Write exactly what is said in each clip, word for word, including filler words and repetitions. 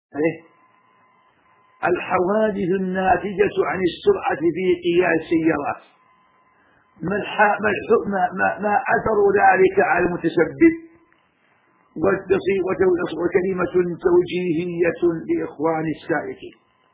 الحوادث الناتجة عن السرعة في قياس السيارات، ما, ما أثر ذلك على المتسبب؟ وكلمة توجيهية لإخوان السائقين.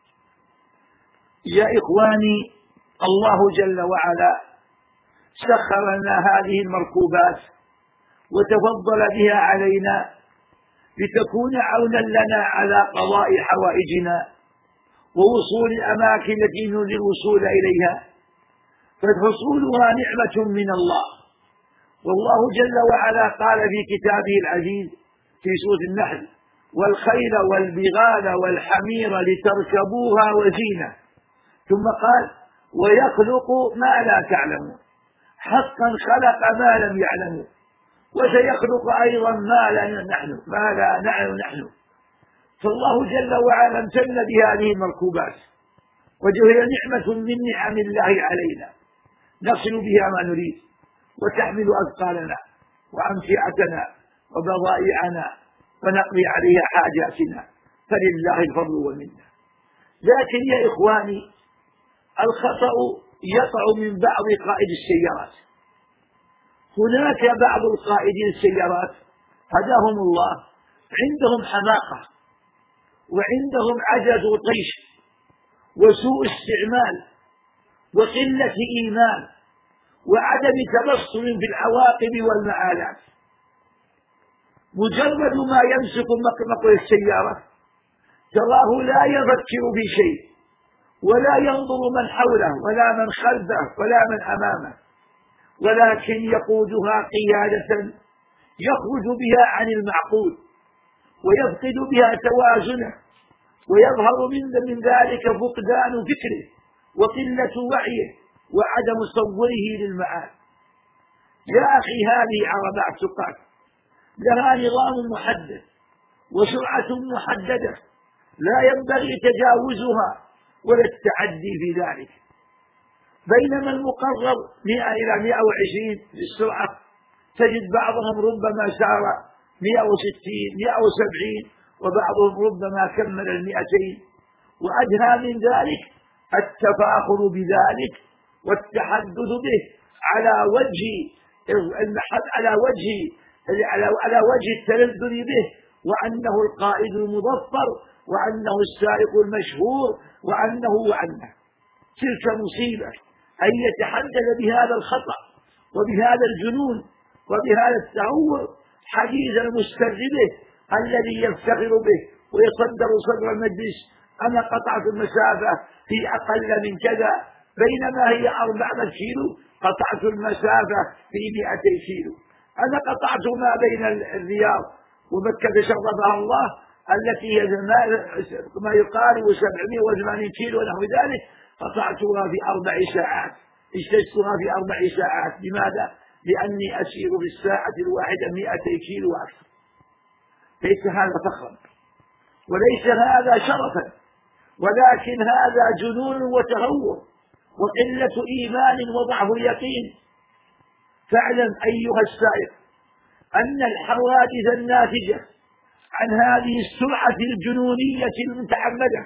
يا إخواني، الله جل وعلا سخر لنا هذه المركوبات وتفضل بها علينا لتكون عونا لنا على قضاء حوائجنا ووصول الأماكن التي نريد الوصول إليها، فحصولها نعمة من الله. والله جل وعلا قال في كتابه العزيز في سورة النحل: والخيل والبغال والحمير لتركبوها وزينة، ثم قال: ويخلق ما لا تعلمون. حقا خلق ما لم يعلموا، وسيخلق أيضا ما لا نحن ما لا نعلم نحن. فالله جل وعلا امتن بهذه المركوبات، وهي نعمة من نعم الله علينا نصل بها ما نريد، وتحمل أثقالنا وأمتعتنا وبضائعنا ونقضي عليها حاجاتنا، فلله الفضل والمنة. لكن يا إخواني، الخطأ يقع من بعض قائد السيارات. هناك بعض القائدين السيارات هداهم الله عندهم حماقة وعندهم عجز وطيش وسوء استعمال وقلة إيمان وعدم تبصر في العواقب والمآلات. مجرد ما يمسك مقمق السيارة تراه لا يفكر في شيء، ولا ينظر من حوله ولا من خلفه ولا من أمامه، ولكن يقودها قيادة يخرج بها عن المعقول ويفقد بها توازنه، ويظهر من من ذلك فقدان فكره وقلة وعيه وعدم تصوره للمآل. يا أخي، هذه عربات سقاط لها نظام محدد وسرعة محددة لا ينبغي تجاوزها ولا التعدي في ذلك، بينما المقرر مئة إلى مئة وعشرين بالسرعة تجد بعضهم ربما سار مئة وستين مئة وسبعين، وبعضهم ربما كمل المئتين. وأدهى من ذلك التفاخر بذلك والتحدث به على وجه على وجه على وجه التلذذ به، وأنه القائد المظفر، وأنه السائق المشهور، وأنه وأنه تلك مصيبة أن يتحدث بهذا الخطأ وبهذا الجنون وبهذا التهور حديث المستر به الذي يفتخر به ويصدر صدر المجلس: أنا قطعت المسافة في أقل من كذا، بينما هي أربعة كيلو قطعت المسافة في مئتي كيلو. أنا قطعت ما بين الرياض ومكة شرفها الله التي هي ما يقارب سبعمائة وثمانين كيلو ونحو ذلك، قطعتها في أربع ساعات، اجتزتها في أربع ساعات. لماذا؟ لأني أسير في الساعة الواحدة مئتي كيلو وأكثر. ليس هذا فخرا وليس هذا شرفا، ولكن هذا جنون وتهور وقلة إيمان وضعف يقين. فاعلم أيها السائق أن الحوادث الناتجة عن هذه السرعة الجنونية المتعمدة،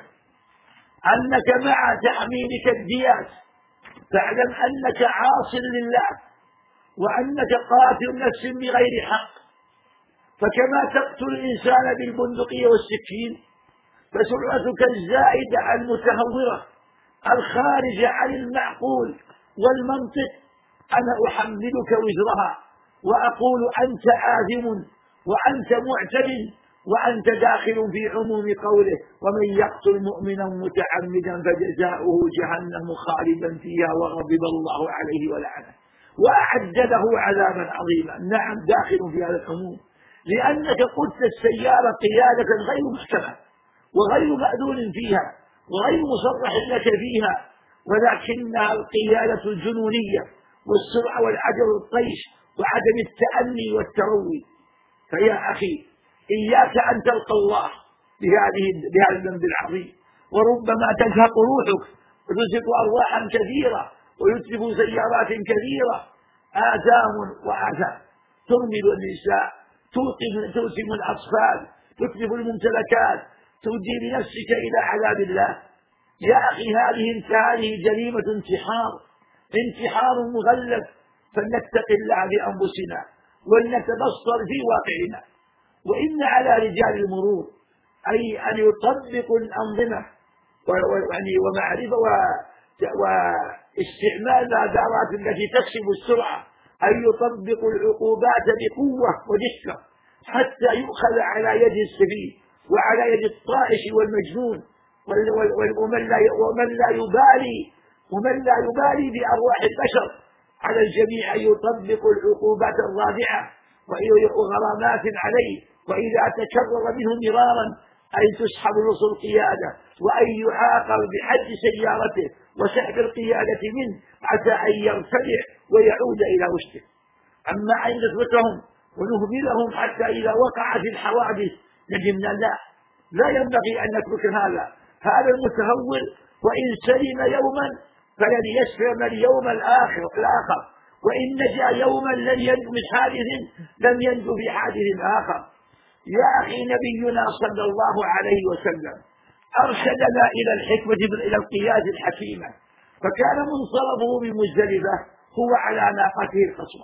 أنك مع تحميلك الديات فاعلم أنك عاص لله، وأنك قاتل نفس بغير حق. فكما تقتل الإنسان بالبندقية والسكين، فسرعتك الزائدة المتهورة الخارجة عن المعقول والمنطق أنا أحملك وزرها وأقول أنت آثم وأنت معتد وأنت داخل في عموم قوله: ومن يقتل مؤمنا متعمدا فجزاؤه جهنم خالدا فيها وغضب الله عليه ولعنه وأعد له عذابا عظيما. نعم، داخل في هذا العموم، لأنك قدت السيارة قيادة غير محكمة وغير مأذون فيها وغير مصرح لك فيها، ولكنها القيادة الجنونية والسرعة والعجل والطيش وعدم التأني والتروي. فيا أخي، إياك أن تلقى الله بهذه بهذا الذنب العظيم، وربما تزهق روحك وتزهق أرواحا كثيرة ويتلف سيارات كثيرة، آثام وآثام، ترمل النساء، تؤتم الأطفال، تتلف الممتلكات، تودي بنفسك إلى عذاب الله. يا أخي هذه هذه جريمة انتحار، انتحار مغلف. فلنتق الله بأنفسنا ولنتبصر في واقعنا. وإن على رجال المرور أي أن يطبقوا الأنظمة ومعرفة واستعمال الأدوات التي تكسب السرعة، أن يطبقوا العقوبات بقوة ودقة حتى يؤخذ على يد السفيه وعلى يد الطائش والمجنون ومن لا يبالي ومن لا يبالي بأرواح البشر. على الجميع أن يطبقوا العقوبات الرادعة وغرامات عليه، وإذا تكرر منه مرارا أن تسحب نص القيادة وأن يعاقب بحد سيارته وسحب القيادة منه حتى أن يرتدع ويعود إلى رشده. أما أن نتركهم ونهملهم حتى إذا وقعت الحوادث ندمنا، لا لا ينبغي أن نترك هذا. هذا المتهور وإن سلم يوما فلن يسلم اليوم الآخر الآخر، وإن نجا يوما لن ينجو من حادث لم ينجو في حادث آخر. يا أخي نبينا صلى الله عليه وسلم أرشدنا إلى الحكمة إلى القيادة الحكيمة، فكان منصرفه من مزدلفة هو على ناقته القصوى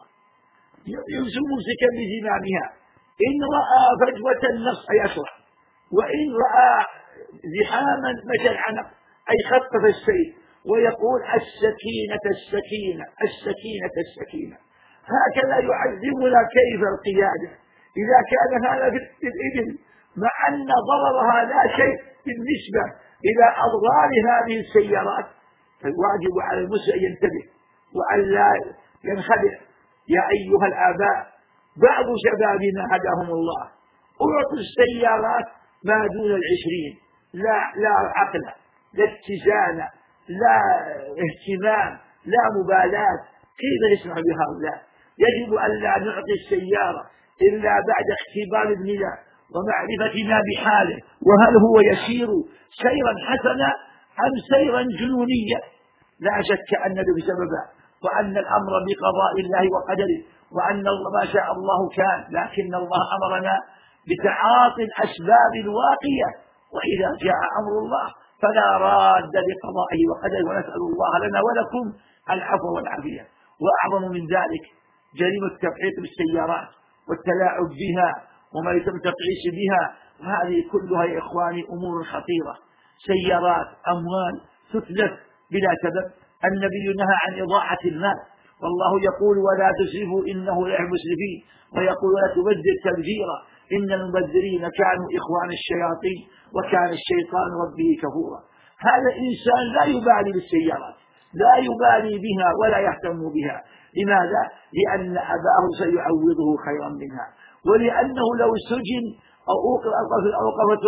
يمسك ممسكا بزمامها، إن رأى فجوة النص يسرع، وإن رأى زحاما مشى العنق أي خفف السير، ويقول السكينة السكينة السكينة السكينة. هكذا يعلمنا كيف القيادة. إذا كان هذا في الإبل مع أن ضررها لا شيء بالنسبة إلى أضرار هذه السيارات، فالواجب على المسلم أن ينتبه وأن لا ينخدع. يا أيها الآباء، بعض شبابنا هداهم الله أعطوا السيارات ما دون العشرين، لا لا عقل، لا اتزان، لا اهتمام، لا مبالاة. كيف نسمع بهؤلاء؟ يجب أن لا نعطي السيارة إلا بعد اختبار ابننا ومعرفتنا بحاله، وهل هو يسير سيرا حسنا أم سيرا جنونيا. لا شك أن بسببه، وأن الأمر بقضاء الله وقدره، وأن ما شاء الله كان، لكن الله أمرنا بتعاطي الأسباب الواقية، وإذا جاء أمر الله فلا راد لقضائه وقدره، ونسأل الله لنا ولكم العفو والعافية. وأعظم من ذلك جريمة التفحيط بالسيارات والتلاعب بها وما يتم التقعيس بها، وهذه كلها يا إخواني أمور خطيرة. سيارات أموال تتلف بلا سبب. النبي نهى عن إضاعة المال، والله يقول ولا تسرفوا إنه لا يحب المسرفين، ويقول ولا تبذر تبذيرا إن المبذرين كانوا إخوان الشياطين وكان الشيطان ربه كفورا. هذا إنسان لا يبالي بالسيارات، لا يبالي بها ولا يهتم بها. لماذا؟ لأن أباه سيعوضه خيرا منها، ولأنه لو سجن أو أوقفت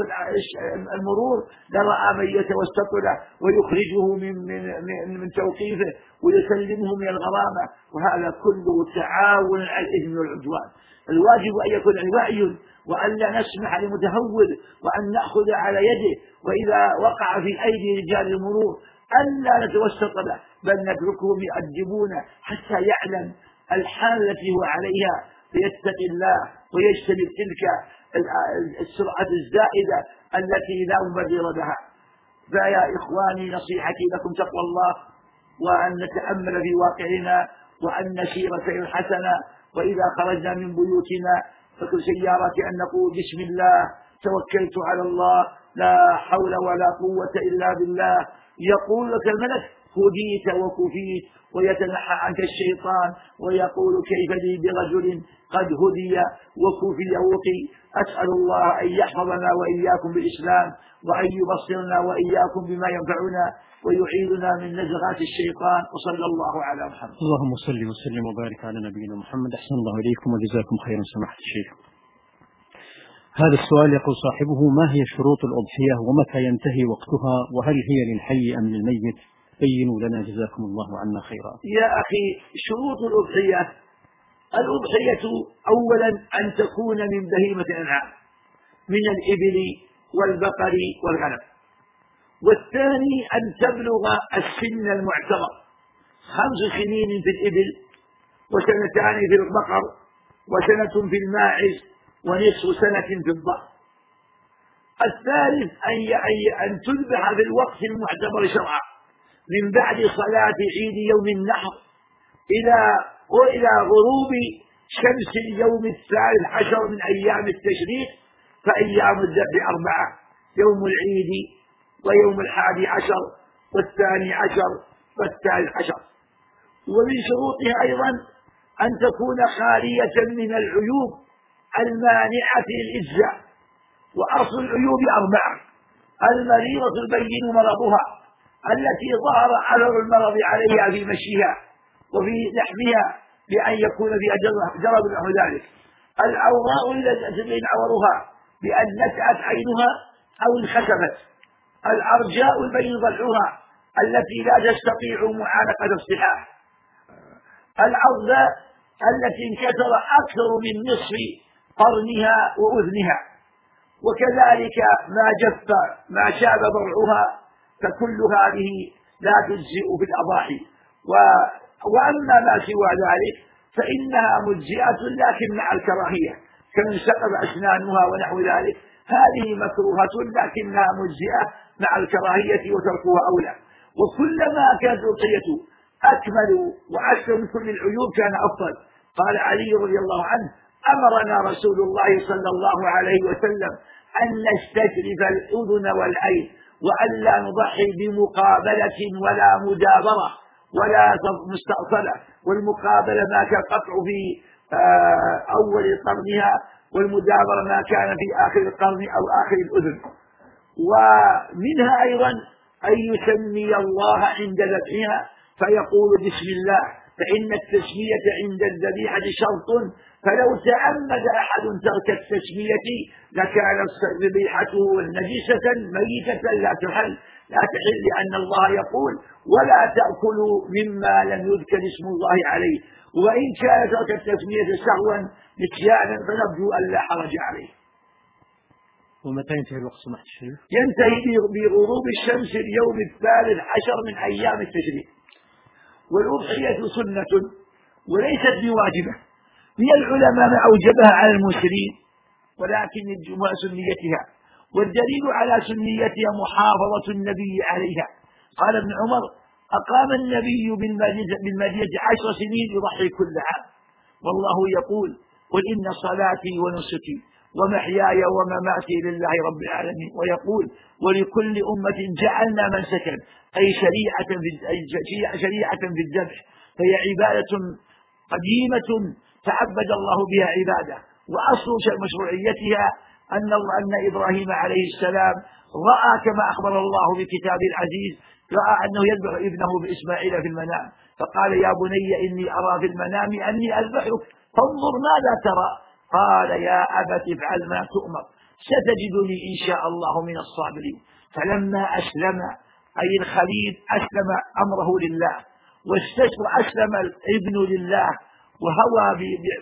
المرور لرأى من يتوسط له ويخرجه من, من, من, من توقيفه ويسلمه من الغرامة، وهذا كله تعاون على الإثم والعدوان. الواجب أن يكون الوعي، وأن لا نسمح لمتهور، وأن نأخذ على يده، وإذا وقع في أيدي رجال المرور أن لا نتوسط له، بل نتركهم يؤدبونه حتى يعلم الحال التي هو عليها فيتقي الله ويجتنب تلك السرعة الزائدة التي لا مبرر لها. فيا إخواني نصيحتي لكم تقوى الله، وأن نتأمل في واقعنا، وأن نسير سير حسنا، وإذا خرجنا من بيوتنا فكل سيارة أن نقول بسم الله توكلت على الله لا حول ولا قوة إلا بالله. يقول لك الملك هديت وكفيت، ويتنحى عنك الشيطان ويقول كيف لي برجل قد هدي وكفي وقي. أسأل الله أن يحفظنا وإياكم بالإسلام، وأن يبصرنا وإياكم بما ينفعنا، ويعيذنا من نزغات الشيطان. وصلى الله على محمد. اللهم صل وسلم وبارك على نبينا محمد. أحسن الله إليكم وجزاكم خيرا سماحة الشيخ. هذا السؤال يقول صاحبه: ما هي شروط الأضحية ومتى ينتهي وقتها، وهل هي للحي أم للميت؟ بينوا لنا جزاكم الله عنا خيرا. يا أخي شروط الأضحية: الأضحية أولا أن تكون من بهيمة الأنعام من الإبل والبقر والغنم، والثاني أن تبلغ السن المعتبر، خمس سنين في الإبل وسنتان في البقر وسنة في الماعز ونصف سنة في الضأن. الثالث أن تذبح في الوقت المعتبر شرعا من بعد صلاة عيد يوم النحر إلى وإلى غروب شمس اليوم الثالث عشر من أيام التشريق، فأيام الذبح أربعة: يوم العيد ويوم الحادي عشر والثاني عشر والثالث عشر. ومن شروطها أيضا أن تكون خالية من العيوب المانعة للإجزاء، وأصل العيوب أربعة: المريضة البين مرضها التي ظهر أثر المرض عليها في مشيها وفي لحمها بأن يكون فيها جرب نحو ذلك، العوراء التي بين عورها بأن نتأت عينها أو انخسفت، الأرجاء البين ضلعها التي لا تستطيع معانقة الصحاح، العضاء التي انكسر أكثر من نصف قرنها وأذنها، وكذلك ما جف ما شاب ضرعها، فكل هذه لا تجزئ في الأضاحي. وأما ما سوى ذلك فإنها مجزئة لكن مع الكراهية، كمن سقط أسنانها ونحو ذلك، هذه مكروهة لكنها مجزئة مع الكراهية وتركها أولى. وكلما كانت الأضحية أكمل وأكثر من كل العيوب كان أفضل. قال علي رضي الله عنه: أمرنا رسول الله صلى الله عليه وسلم أن نستشرف الأذن والعين، وأن لا نضحي بمقابلة ولا مدابرة ولا مستأصلة، والمقابلة ما كان قطع في أول قرنها، والمدابرة ما كان في آخر القرن أو آخر الأذن. ومنها أيضا أن يسمي الله عند ذبحها فيقول بسم الله، فإن التسمية عند الذبيحة شرط، فلو تعمد أحد ترك التسمية لكانت ذبيحته نجسة ميتة لا تحل لا تحل لأن الله يقول: ولا تأكلوا مما لم يذكر اسم الله عليه. وإن كان ترك التسمية سهوا نسيانا فنرجو أن لا حرج عليه. ومتى ينتهي الوقت سمحت الشيخ؟ ينتهي بغروب الشمس اليوم الثالث عشر من أيام التشريق. والأضحية سنة وليست بواجبة، من العلماء ما أوجبها على المسلمين ولكن الجمهور سنيتها، والدليل على سنيتها محافظة النبي عليها. قال ابن عمر: أقام النبي بالمدينة عشر سنين يضحي كل عام، والله يقول: قل إن صلاتي ونسكي ومحياي ومماتي لله رب العالمين، ويقول: ولكل أمة جعلنا منسكا، أي شريعة في شريعة في الذبح، فهي عبادة قديمة تعبد الله بها عباده. وأصل مشروعيتها أن أن إبراهيم عليه السلام رأى كما أخبر الله بكتابه العزيز، رأى أنه يذبح ابنه بإسماعيل في المنام، فقال: يا بني إني أرى في المنام أني أذبحك فانظر ماذا ترى؟ قال: يا أبت افعل ما تؤمر ستجدني إن شاء الله من الصابرين. فلما أسلم أي الخليل أسلم أمره لله، وأسلم الابن لله، وهوى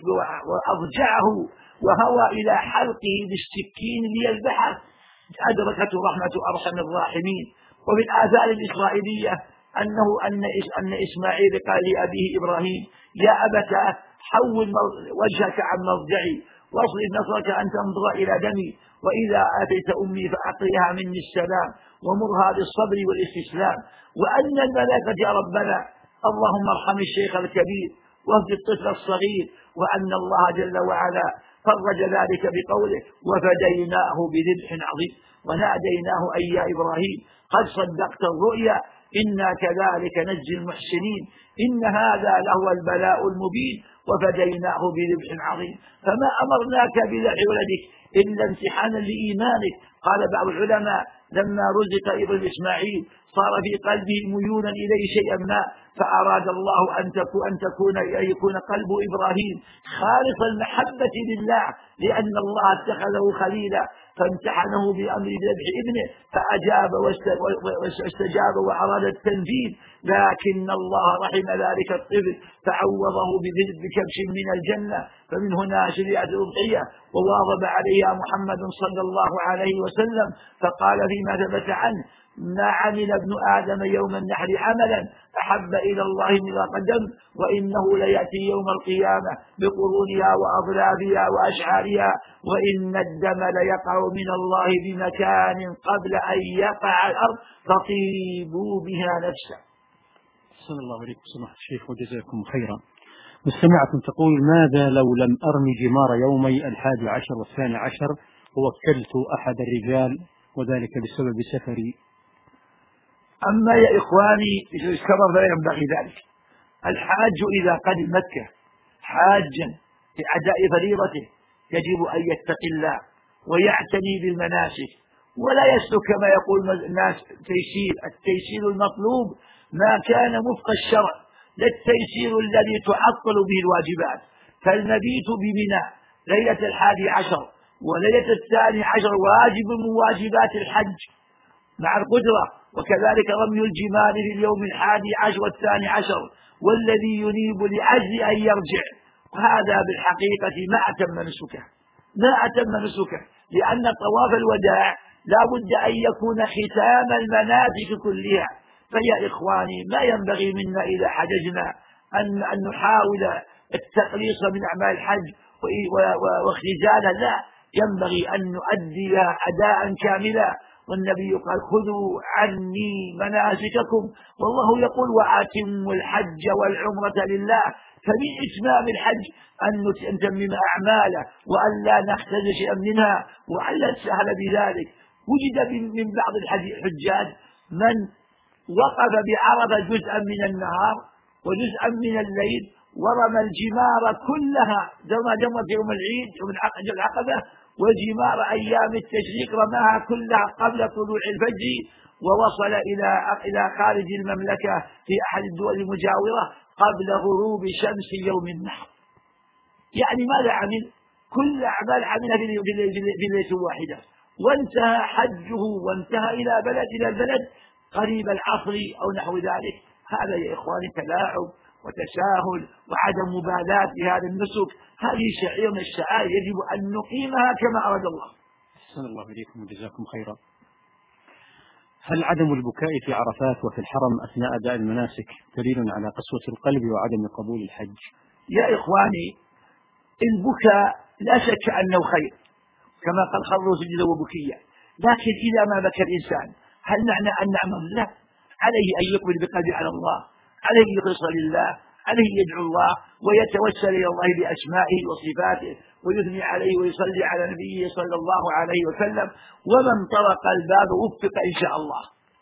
وأضجعه وهوى إلى حلقه بالسكين ليذبحه، أدركته رحمة أرحم الراحمين. وفي الآثار الإسرائيلية أنه أن أن إسماعيل قال لأبيه إبراهيم: يا أبت حول وجهك عن مضجعي واصرف نصرك أن تنظر إلى دمي، وإذا آتيت أمي فأعطيها مني السلام ومرها بالصبر والاستسلام. وأن الملائكة: يا ربنا اللهم ارحم الشيخ الكبير واهد الطفل الصغير. وأن الله جل وعلا فرج ذلك بقوله: وفديناه بذبح عظيم وناديناه أي يا إبراهيم قد صدقت الرؤيا إنا كذلك نجزي المحسنين إن هذا لهو البلاء المبين وفديناه بذبح عظيم. فما أمرناك بذبح ولدك إلا امتحانا لإيمانك. قال بعض العلماء: لما رزق ابن إسماعيل صار في قلبه ميولا إليه شيئا ما، فأراد الله أن تكون أن تكون يكون قلب إبراهيم خالص المحبة لله، لأن الله اتخذه خليلا، فامتحنه بأمر ذبح ابنه فأجاب واستجاب وأراد التنفيذ، لكن الله رحم ذلك الطفل فعوضه كبش من الجنة، فمن هنا شريعة الأضحية وواظب عليها محمد صلى الله عليه وسلم، فقال فيما ثبت عنه: ما عمل ابن آدم يوم النحر عملا أحب إلى الله من قدم، وإنه ليأتي يوم القيامة بقرونها وأضلافها وأشعارها، وإن الدم ليقع من الله بمكان قبل أن يقع الأرض، فطيبوا بها نفسا. صلى الله عليكم سماحة الشيخ وجزاكم خيرا. مستمعة تقول: ماذا لو لم أرمي جمار يومي الحادي عشر والثاني عشر ووكلت أحد الرجال وذلك بسبب سفري؟ أما يا إخواني السبب لا ينبغي ذلك. الحاج إذا قدم مكة حاجا لأداء فريضته يجب أن يتقي الله ويعتني بالمناسك، ولا يسلك كما يقول الناس تيسير. التيسير المطلوب ما كان وفق الشرع، لا التيسير الذي تعطل به الواجبات. فالمبيت بمنى ليلة الحادي عشر وليلة الثاني عشر واجب من واجبات الحج مع القدرة، وكذلك رمي الجمار في اليوم الحادي عشر والثاني عشر، والذي ينيب لأجل أن يرجع، وهذا بالحقيقة ما أتم نسكه ما أتم نسكه لأن طواف الوداع لا بد أن يكون ختام المناسك كلها. فيا إخواني ما ينبغي منا إذا حججنا أن, أن نحاول التقليص من أعمال الحج واختزالها، لا، ينبغي أن نؤدي أداء كاملا. والنبي قال: خذوا عني مناسككم، والله يقول: وأتموا الحج والعمرة لله. فمن إتمام الحج أن نتمم أعماله وأن لا نختز شيئا منها وأن لا نسهل بذلك. وجد من بعض الحجاج من وقف بعرفة جزءا من النهار وجزءا من الليل ورمى الجمار كلها، جمع جمع في يوم العيد يوم العقبة، وجمار أيام التشريق رماها كلها قبل طلوع الفجر، ووصل إلى إلى خارج المملكة في أحد الدول المجاورة قبل غروب شمس يوم النحر. يعني ماذا عمل؟ كل أعمال عملها في ليلة واحدة، وانتهى حجه وانتهى إلى بلد إلى البلد قريب العصر أو نحو ذلك. هذا يا إخواني تلاعب وتساهل وعدم مبالاة بهذا النسك. هذه شعيرة من الشعائر يجب أن نقيمها كما أراد الله. أحسن الله إليكم وجزاكم خيرا. هل عدم البكاء في عرفات وفي الحرم أثناء أداء المناسك دليل على قسوة القلب وعدم قبول الحج؟ يا إخواني البكاء لا شك أنه خير، كما قال: خروا سجدا وبكيا. لكن إذا ما بكى الإنسان هل معنى أن نعمل؟ لا، عليه أن يقبل بقلبه على الله، عليه أن يخلص لله، عليه يدعو الله ويتوسل إلى الله بأسمائه وصفاته ويثني عليه ويصلي على نبيه صلى الله عليه وسلم، ومن طرق الباب وفق إن شاء الله.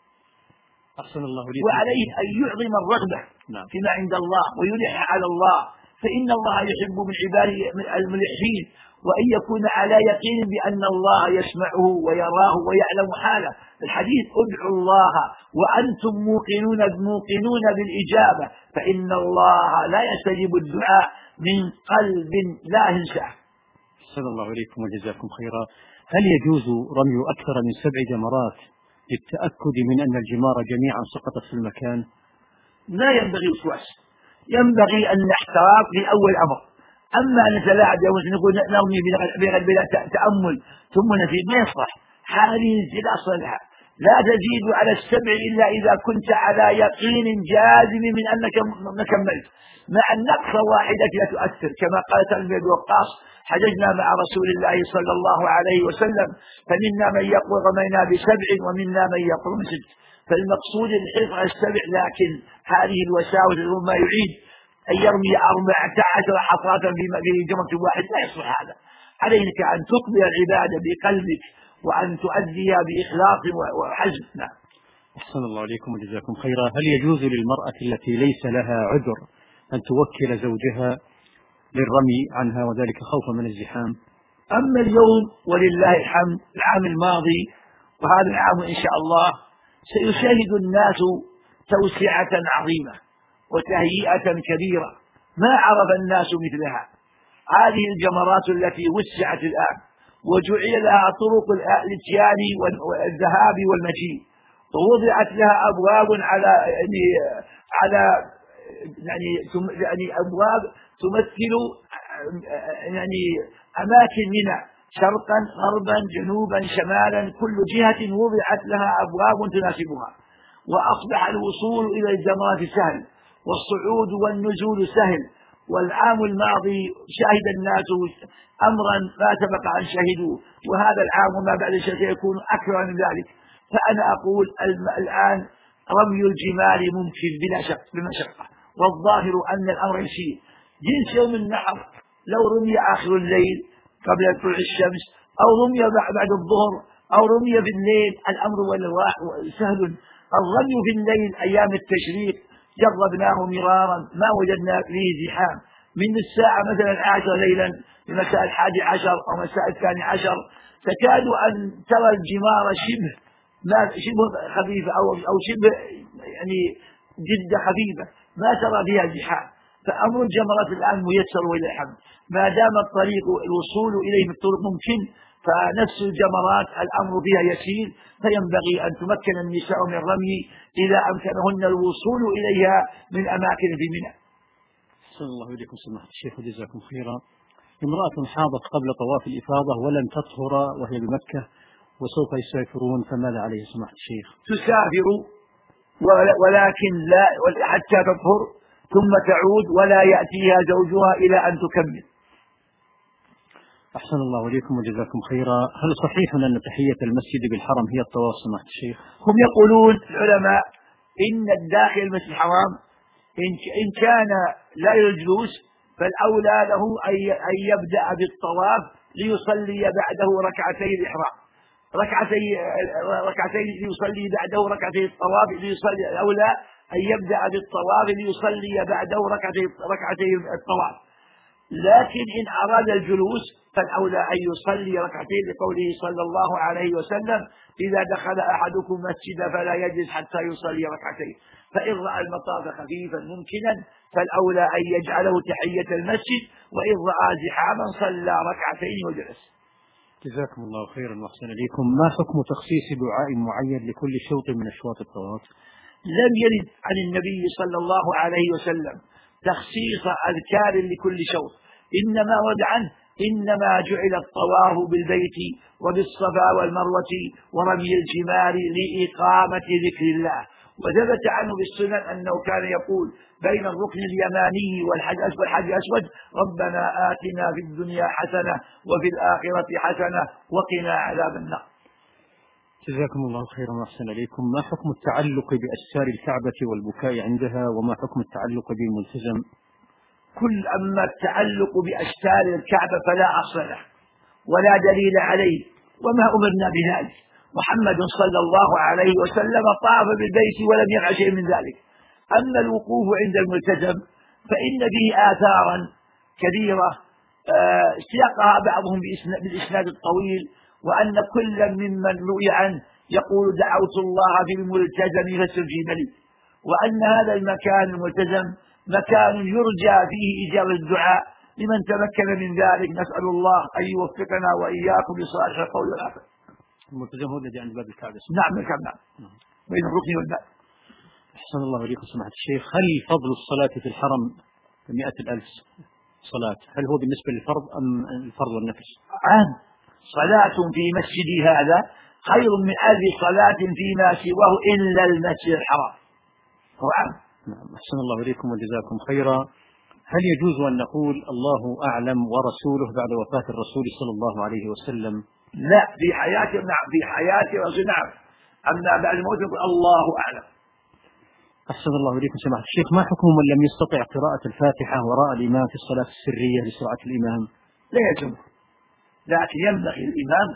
أحسن الله إليكم. وعليه أن يعظم الرغبة نعم. فيما عند الله ويلح على الله، فإن الله يحب من عباده الملحين، وأن يكون على يقين بأن الله يسمعه ويراه ويعلم حاله. الحديث: ادعوا الله وأنتم موقنون موقنون بالإجابة، فإن الله لا يستجيب الدعاء من قلب لا ينساه. صلى الله عليكم وجزاكم خيرا. هل يجوز رمي أكثر من سبع جمرات للتأكد من أن الجمار جميعا سقطت في المكان؟ لا ينبغي وسواس، ينبغي أن نحتاط لأول أمر. أما نتلاعب ونقول نرمي بلا تأمل ثم نزيد ما يصلح. هذه زيادة أصلها لا تزيد على السبع إلا إذا كنت على يقين جازم من أنك مكملت، مع النقص واحدة لا تؤثر، كما قال سعد بن وقاص: حججنا مع رسول الله صلى الله عليه وسلم فمنا من يقول رمينا بسبع ومنا من يقول بست. فالمقصود الحفظ على السبع، لكن هذه الوساوس ما يعيد أن يرمي أربعة عشر حصاة في جمرة واحد، لا يصلح هذا. عليك أن تقبل العبادة بقلبك وأن تؤديها بإخلاص وحزم. نعم. أحسن الله عليكم وجزاكم خيرا. هل يجوز للمرأة التي ليس لها عذر أن توكل زوجها للرمي عنها وذلك خوفا من الزحام؟ أما اليوم ولله الحمد العام الماضي وهذا العام إن شاء الله سيشاهد الناس توسعة عظيمة وتهيئة كبيرة ما عرف الناس مثلها. هذه الجمرات التي وسعت الآن وجعل لها طرق الاتيان والذهاب والمجيء، ووضعت لها أبواب على يعني على يعني يعني أبواب تمثل يعني أماكن منى شرقا غربا جنوبا شمالا، كل جهة وضعت لها أبواب تناسبها، وأصبح الوصول إلى الجمرات سهل والصعود والنزول سهل. والعام الماضي شهد الناس أمرا ما سبق أن شهدوه، وهذا العام وما بعد سيكون أكثر من ذلك. فأنا أقول الآن رمي الجمال ممكن بلا شك بمشقة، والظاهر أن الأمر يسير. جنس يوم النحر لو رمي آخر الليل قبل طلوع الشمس، أو رمي بعد الظهر، أو رمي في الليل، الأمر سهل. الرمي في الليل أيام التشريق جربناه مرارا ما وجدنا فيه زحام، من الساعة مثلا عشر ليلا لمساء الحادي عشر أو مساء الثاني عشر تكاد أن ترى الجمار شبه ما شبه خفيفة أو أو شبه يعني جدا خفيفة، ما ترى فيها زحام. فأمر الجمرات الآن ميسر ولله الحمد، ما دام الطريق الوصول إليه بالطرق ممكن، فنفس الجمرات الأمر فيها يسير، فينبغي أن تمكن النساء من الرمي إذا أمكنهن الوصول إليها من أماكن في منى. صلى الله عليكم سماحة الشيخ وجزاكم خيرا. امرأة حاضت قبل طواف الإفاضة ولم تطهر وهي بمكة وسوف يسافرون، فماذا عليه سماحة الشيخ؟ تسافر ولكن لا حتى تطهر ثم تعود ولا يأتيها زوجها إلى أن تكمل. أحسن الله إليكم وجزاكم خيرا. هل صحيح أن تحية المسجد بالحرم هي الطواف سماحة الشيخ؟ هم يقولون العلماء إن الداخل المسجد الحرام إن كان لا الجلوس فالأولى له أن يبدأ بالطواف ليصلي بعده ركعتي الإحرام، ركعتي ركعتين ليصلي بعده ركعتي الطواف، ليصلي الأولى أن يبدأ بالطواف ليصلي بعده ركعتي ركعتي الطواف. لكن إن أراد الجلوس فالأولى أن يصلي ركعتين لقوله صلى الله عليه وسلم: إذا دخل أحدكم مسجد فلا يجلس حتى يصلي ركعتين. فإن رأى المطاف خفيفا ممكنا فالأولى أن يجعله تحية المسجد، وإن رأى زحاما صلى ركعتين وجلس. جزاكم الله خيرا وأحسن إليكم. ما حكم تخصيص دعاء معين لكل شوط من أشواط الطواف؟ لم يرد عن النبي صلى الله عليه وسلم تخصيص أذكار لكل شوط، إنما ورد عنه إنما جعل الطواف بالبيت وبالصفا والمروة ورمي الجمار لإقامة ذكر الله. وثبت عنه بالسنن أنه كان يقول بين الركن اليماني والحج الأسود: ربنا آتنا في الدنيا حسنة وفي الآخرة حسنة وقنا عذاب النار. جزاكم الله خيرا وأحسن إليكم. ما حكم التعلق بأستار الكعبة والبكاء عندها، وما حكم التعلق بالملتزم؟ كل أما التعلق بأستار الكعبة فلا أصل له ولا دليل عليه، وما أمرنا بذلك. محمد صلى الله عليه وسلم طاف بالبيت ولم يفعل شيء من ذلك. أما الوقوف عند الملتزم فإن فيه آثارا كثيرة سياقها بعضهم بالإسناد الطويل، وأن كل ممن روي عنه يقول: دعوت الله في الملتزم فاستجيب لي، وأن هذا المكان الملتزم مكان يرجى فيه إجابة الدعاء لمن تمكن من ذلك. نسأل الله أن يوفقنا وإياكم لصالح القول والعمل. الملتزم هو الذي عند باب الكعبة؟ نعم الكعبة، نعم، بين الركن والباب. أحسن الله إليكم سماحة الشيخ. هل فضل الصلاة في الحرم بمئة الألف صلاة هل هو بالنسبة للفرض أم الفرض والنفل؟ عام صلاة في مسجدي هذا خير من ألف صلاة فيما سواه إلا المسجد الحرام، هو عام. نعم. أحسن الله إليكم وجزاكم خيرا. هل يجوز أن نقول الله أعلم ورسوله بعد وفاة الرسول صلى الله عليه وسلم؟ لا، في حياته نعم، في حياته الرسول نعم، أما بعد الموت الله أعلم. أحسن الله إليكم سماحة الشيخ. ما حكم من لم يستطع قراءة الفاتحة وراء الإمام في الصلاة السرية لسرعة الإمام؟ لا يجوز، لكن ينبغي الإمام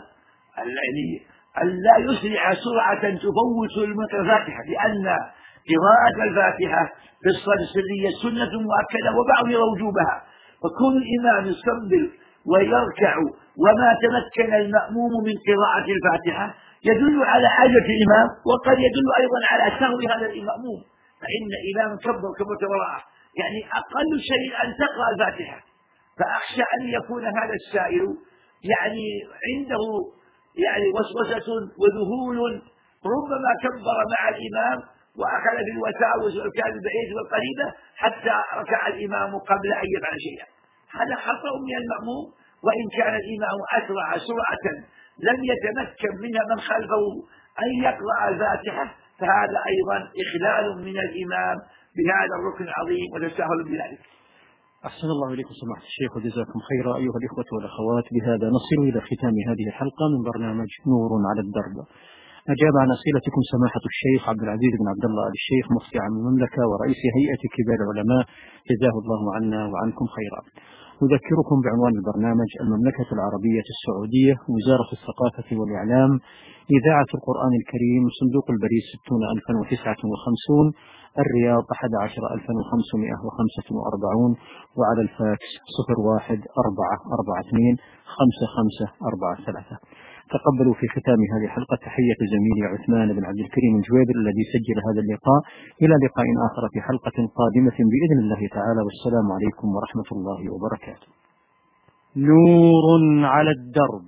أن لا يسرع سرعة تفوت الفاتحة، لأن قراءة الفاتحة في الصلاة السرية سنة مؤكدة وبعض وجوبها، فكون الإمام يصبر ويركع وما تمكن المأموم من قراءة الفاتحة يدل على حاجة الإمام، وقد يدل أيضا على سهو هذا المأموم، فإن إمام كبر كبر وراءه، يعني أقل شيء أن تقرأ الفاتحة. فأخشى أن يكون هذا السائل يعني عنده يعني وسوسة وذهول، ربما كبر مع الإمام وأخذ في الوساوس والكلام البعيد والقريبة حتى ركع الإمام قبل أن يفعل شيئا. هذا خطأ من المأموم، وإن كان الإمام أسرع سرعة لم يتمكن منها من خلفه أن يقرأ الفاتحة، فهذا أيضا إخلال من الإمام بهذا الركن العظيم وتساهل بذلك. أحسن الله إليكم سماحة الشيخ وجزاكم خيرا. أيها الإخوة والأخوات، بهذا نصل إلى ختام هذه الحلقة من برنامج نور على الدرب. أجاب عن أسئلتكم سماحة الشيخ عبد العزيز بن عبد الله آل الشيخ مفتي عام المملكة ورئيس هيئة كبار العلماء، جزاه الله عنا وعنكم خيرا. أذكركم بعنوان البرنامج: المملكة العربية السعودية، وزارة الثقافة والإعلام، إذاعة القرآن الكريم، صندوق البريد ستون ألفا وتسعة وخمسين، الرياض أحد عشر ألفا وخمسمائة وخمسة وأربعين، وعلى الفاكس صفر واحد أربعة أربعة اثنين خمسة خمسة أربعة ثلاثة. تقبلوا في ختام هذه الحلقة تحية زميلي عثمان بن عبد الكريم الجويبر الذي سجل هذا اللقاء. إلى لقاء آخر في حلقة قادمة بإذن الله تعالى، والسلام عليكم ورحمة الله وبركاته. نور على الدرب،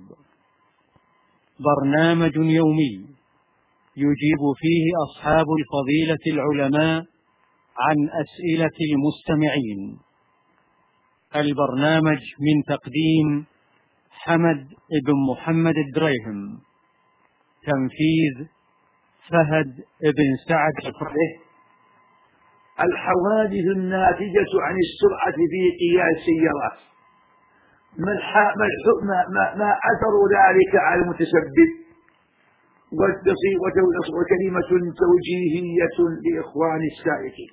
برنامج يومي يجيب فيه أصحاب الفضيلة العلماء عن أسئلة المستمعين. البرنامج من تقديم حمد بن محمد الدريهم، تنفيذ فهد بن سعد الفريح. الحوادث الناتجة عن السرعة في قياس السيارات، ما, ما, ما أثر ذلك على المتسبب، وكلمة توجيهية لإخوان السائقين.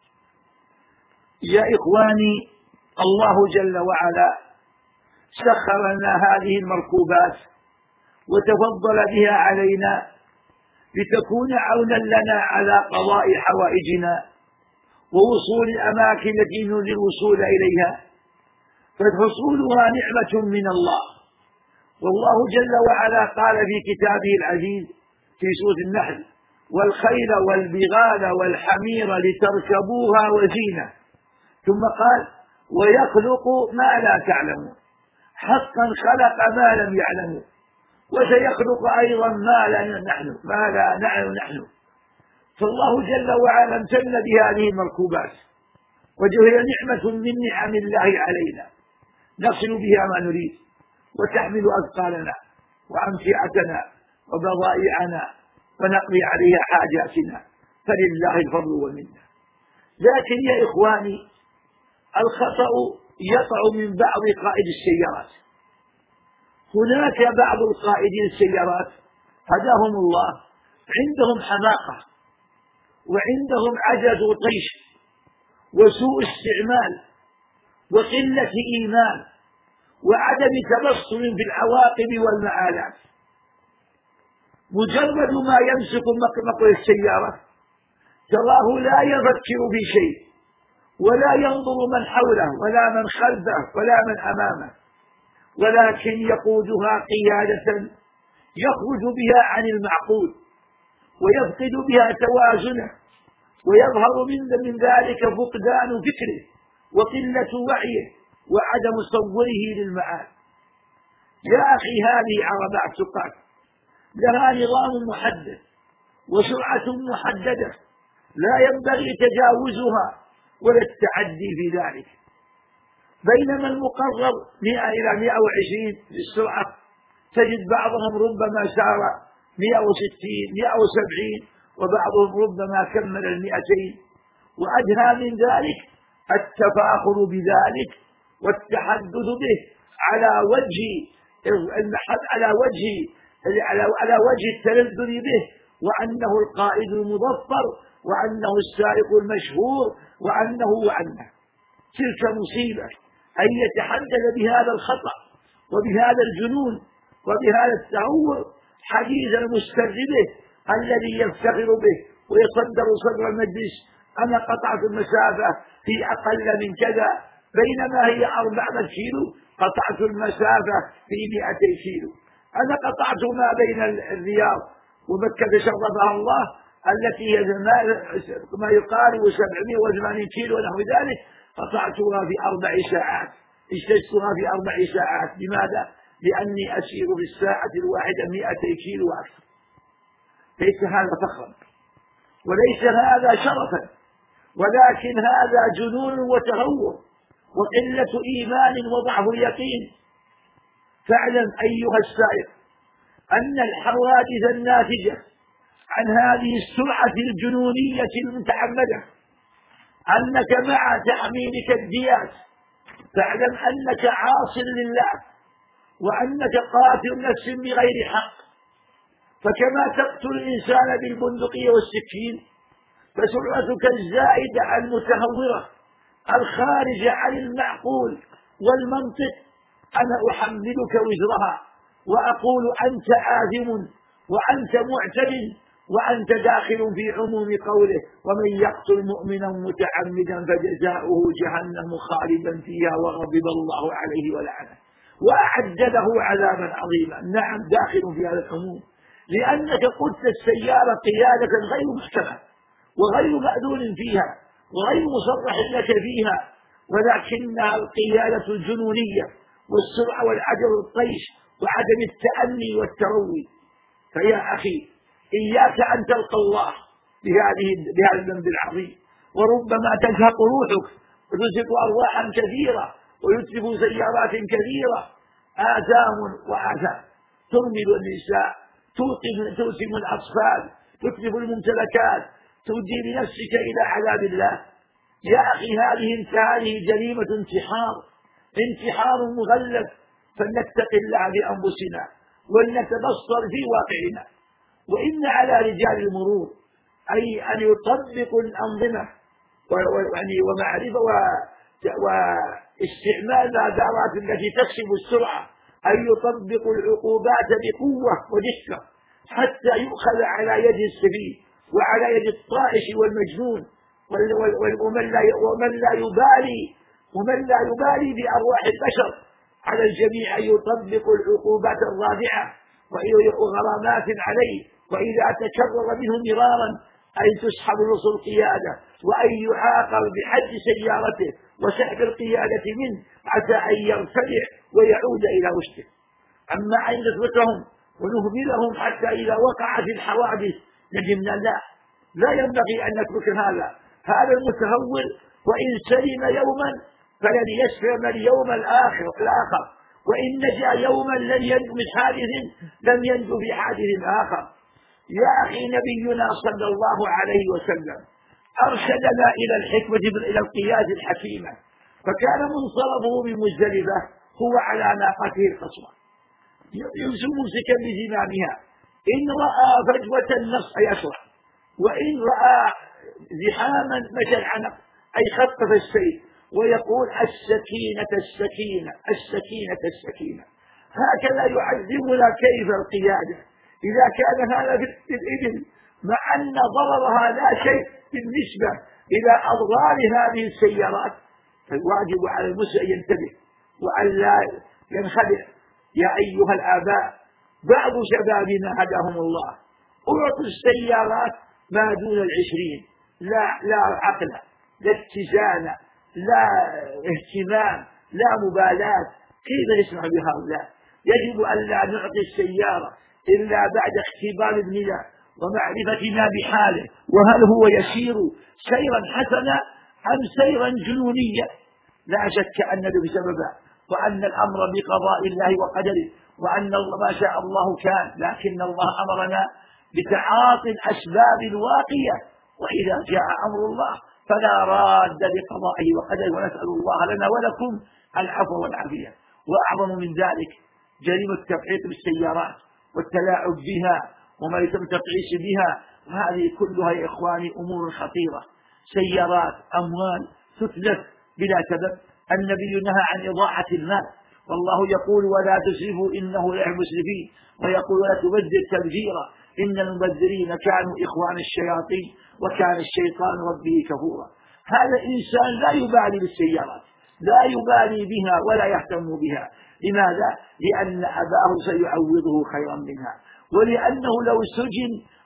يا إخواني، الله جل وعلا سخر لنا هذه المركوبات وتفضل بها علينا لتكون عونا لنا على قضاء حوائجنا ووصول الأماكن التي نريد الوصول إليها، فحصولها نعمة من الله. والله جل وعلا قال في كتابه العزيز في سورة النحل: والخيل والبغال والحمير لتركبوها وزينة، ثم قال: ويخلق ما لا تعلمون. حقا خلق ما لم يعلموا، وسيخلق أيضا ما لا نحن ما لا نعلم نحن. فالله جل وعلا امتن بهذه المركوبات، وهي نعمة من نعم الله علينا، نصل بها ما نريد، وتحمل أثقالنا وأمتعتنا وبضائعنا ونقضي عليها حاجاتنا، فلله الفضل والمنة. لكن يا إخواني، الخطأ يقع من بعض قائد السيارات. هناك بعض القائدين السيارات هداهم الله عندهم حماقة، وعندهم عجز وطيش وسوء استعمال وقلة إيمان وعدم تبصر في العواقب والمآلات. مجرد ما يمسك مقمق السيارة تراه لا يفكر في شيء، ولا ينظر من حوله ولا من خلفه ولا من أمامه، ولكن يقودها قيادة يخرج بها عن المعقول ويفقد بها توازنه، ويظهر من ذلك فقدان فكره وقلة وعيه وعدم تصوره للمآل. يا أخي، هذه عربات سقاط لها نظام محدد وسرعة محددة لا ينبغي تجاوزها ولا التعدي في ذلك، بينما المقرر مئة إلى مئة وعشرين في السرعة تجد بعضهم ربما سار مئة وستين مئة وسبعين، وبعضهم ربما كمل المئتين. وأدنى من ذلك التفاخر بذلك والتحدث به على وجه على وجه على وجه التلذذ به، وأنه القائد المظفر، وأنه السائق المشهور، وأنه وأنه تلك مصيبة أن يتحدث بهذا الخطأ وبهذا الجنون وبهذا التهور حديث المستر به الذي يفتخر به ويصدر صدر المجلس: أنا قطعت المسافة في أقل من كذا، بينما هي أربعة كيلو، قطعت المسافة في مئتي كيلو. أنا قطعت ما بين الرياض ومكة شرفها الله التي هي ما يقارب سبعمائة وثمانين كيلو ونحو ذلك، قطعتها في أربع ساعات، اجتزتها في أربع ساعات. لماذا؟ لأني أسير في الساعة الواحدة مئتي كيلو وأكثر. ليس هذا فخرا، وليس هذا شرفا، ولكن هذا جنون وتهور وقلة إيمان وضعف اليقين. فاعلم أيها السائق أن الحوادث الناتجة عن هذه السرعة الجنونية المتعمدة، أنك مع تحميلك الديات فاعلم أنك عاص لله، وأنك قاتل نفس بغير حق. فكما تقتل الإنسان بالبندقية والسكين، فسرعتك الزائدة المتهورة الخارجة عن المعقول والمنطق أنا أحملك وزرها، وأقول أنت آثم وأنت معتد وأنت داخل في عموم قوله ومن يقتل مؤمنا متعمدا فجزاؤه جهنم خالدا فيها وغضب الله عليه ولعنه وأعد له عذابا عظيما. نعم، داخل في هذا العموم، لأنك قدت السيارة قيادة غير محكمة وغير مأذون فيها وغير مصرح لك فيها، ولكنها القيادة الجنونية والسرعة والعجل الطيش وعدم التأني والتروي. فيا أخي إياك أن تلقى الله بهذه بهذا الذنب العظيم، وربما تزهق روحك وتزهق أرواحا كثيرة ويتلف سيارات كثيرة، آثام وآثام، ترمل النساء، تؤثم الأطفال، تتلف الممتلكات، تودي بنفسك إلى عذاب الله. يا أخي هذه هذه جريمة انتحار، انتحار مغلف. فلنتق الله بأنفسنا ولنتبصر في واقعنا. وإن على رجال المرور أي أن يطبقوا الأنظمة ومعرفة واستعمال الأدوات التي تكسب السرعة، أن يطبقوا العقوبات بقوة ودقة حتى يؤخذ على يد السفيه وعلى يد الطائش والمجنون ومن لا يبالي ومن لا يبالي بأرواح البشر. على الجميع أن يطبقوا العقوبات الرادعة وغرامات عليه، وإذا تكرر منه مرارا أن تسحب نص القيادة وأن يعاقب بحد سيارته وسحب القيادة منه حتى أن يرتدع ويعود إلى رشده. أما أن نتركهم ونهملهم حتى إذا وقعت الحوادث ندمنا، لا لا ينبغي أن نترك هذا. هذا المتهور وإن سلم يوما فلن يسلم اليوم الآخر الآخر، وإن نجا يوما لن ينجو من حادث لم ينجو في حادث آخر. يا أخي نبينا صلى الله عليه وسلم أرشدنا إلى الحكمة إلى القيادة الحكيمة، فكان منصرفه بمزدلفة هو على ناقته القصوى ممسكا بزمامها، إن رأى فجوة النص يسرع، وإن رأى زحاما مشى العنق أي خفف السير، ويقول السكينة السكينة السكينة السكينة. هكذا يعلمنا كيف القيادة. إذا كان هذا في الإبل مع أن ضررها لا شيء بالنسبة إلى أضرار هذه السيارات، فالواجب على المسلم أن ينتبه وأن لا ينخدع. يا أيها الآباء، بعض شبابنا هداهم الله أعطوا السيارات ما دون العشرين، لا لا عقل، لا اتزان، لا اهتمام، لا مبالاة. كيف نسمع بهؤلاء؟ يجب أن لا نعطي السيارة إلا بعد اختبار ابننا ومعرفتنا بحاله، وهل هو يسير سيرا حسنا أم سيرا جنونيا. لا شك أن له سببا، وأن الأمر بقضاء الله وقدره، وأن ما شاء الله كان، لكن الله أمرنا بتعاطي الأسباب الواقية، وإذا جاء أمر الله فلا راد لقضائه وقدره، ونسأل الله لنا ولكم العفو والعافية. وأعظم من ذلك جريمة تفعيل السيارات والتلاعب بها وما يتم تقعيس بها، وهذه كلها يا إخواني أمور خطيرة. سيارات أموال تتلف بلا سبب. النبي نهى عن إضاعة المال، والله يقول ولا تسرفوا إنه لا يحب المسرفين، ويقول ولا تبذر تبذيرا إن المبذرين كانوا إخوان الشياطين وكان الشيطان ربه كفورا. هذا إنسان لا يبالي بالسيارات، لا يبالي بها ولا يهتم بها. لماذا؟ لأن أباه سيعوضه خيرا منها، ولأنه لو سجن